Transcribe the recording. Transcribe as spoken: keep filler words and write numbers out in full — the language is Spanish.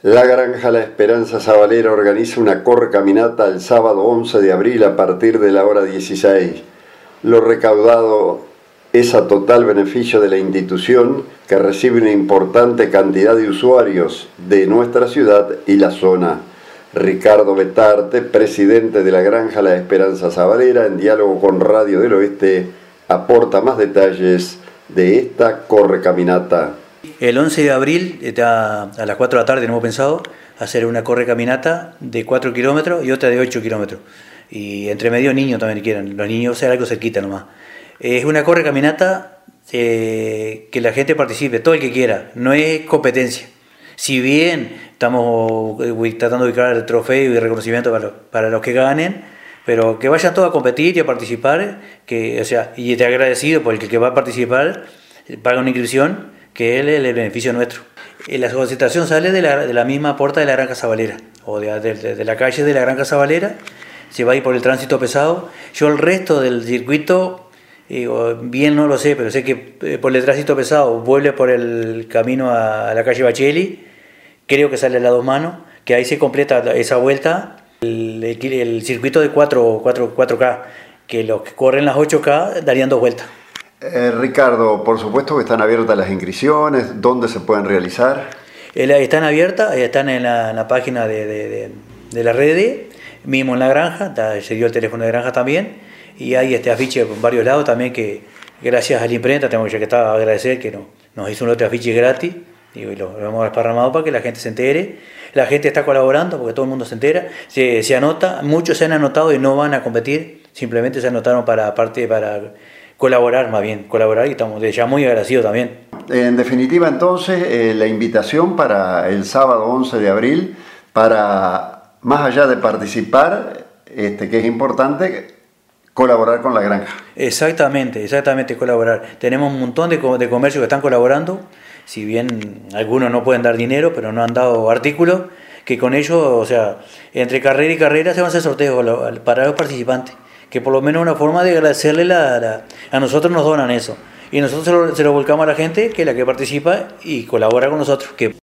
La Granja La Esperanza Sabalera organiza una correcaminata el sábado once de abril a partir de la hora dieciséis. Lo recaudado es a total beneficio de la institución, que recibe una importante cantidad de usuarios de nuestra ciudad y la zona. Ricardo Betarte, presidente de la Granja La Esperanza Sabalera, en diálogo con Radio del Oeste, aporta más detalles de esta correcaminata. El once de abril, a las cuatro de la tarde, tenemos pensado hacer una correcaminata de cuatro kilómetros y otra de ocho kilómetros. Y entre medio niños también quieran, los niños sea algo cerquita nomás. Es una correcaminata eh, que la gente participe, todo el que quiera, no es competencia. Si bien estamos tratando de ubicar el trofeo y el reconocimiento para, para los que ganen, pero que vayan todos a competir y a participar, que, o sea, y te agradecido por el que va a participar, paga una inscripción, que es el beneficio nuestro. La concentración sale de la, de la misma puerta de la Granja Sabalera, o de, de, de la calle de la Granja Sabalera, se va a ir por el tránsito pesado. Yo el resto del circuito, eh, bien no lo sé, pero sé que eh, por el tránsito pesado vuelve por el camino a, a la calle Bacheli, creo que sale a las dos manos, que ahí se completa esa vuelta, el, el, el circuito de cuatro K, que los que corren las ocho K darían dos vueltas. Eh, Ricardo, por supuesto que están abiertas las inscripciones, ¿dónde se pueden realizar? Están abiertas, están en la, en la página de, de, de, de la red, mismo en la granja, se dio el teléfono de granja también, y hay este afiche por varios lados también que gracias a la imprenta, tengo ya que estar a agradecer que no, nos hizo un otro afiche gratis, y lo, lo hemos esparramado para que la gente se entere. La gente está colaborando porque todo el mundo se entera, se, se anota, muchos se han anotado y no van a competir, simplemente se anotaron para parte para colaborar más bien, colaborar y estamos ya muy agradecidos también. En definitiva, entonces, eh, la invitación para el sábado once de abril, para, más allá de participar, este, que es importante, colaborar con la granja. Exactamente, exactamente, colaborar. Tenemos un montón de, de comercios que están colaborando, si bien algunos no pueden dar dinero, pero no han dado artículos, que con ellos, o sea, entre carrera y carrera se van a hacer sorteos para los participantes, que por lo menos una forma de agradecerle la, la, a nosotros nos donan eso, y nosotros se lo, se lo volcamos a la gente, que es la que participa y colabora con nosotros, que